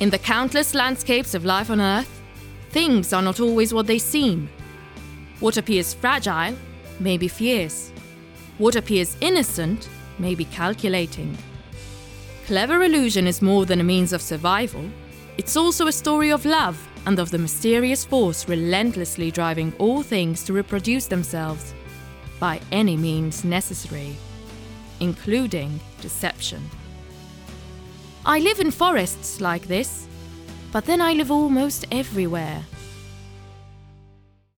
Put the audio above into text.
In the countless landscapes of life on Earth, things are not always what they seem. What appears fragile may be fierce. What appears innocent may be calculating. Clever illusion is more than a means of survival. It's also a story of love and of the mysterious force relentlessly driving all things to reproduce themselves by any means necessary, including deception. I live in forests like this, but then I live almost everywhere.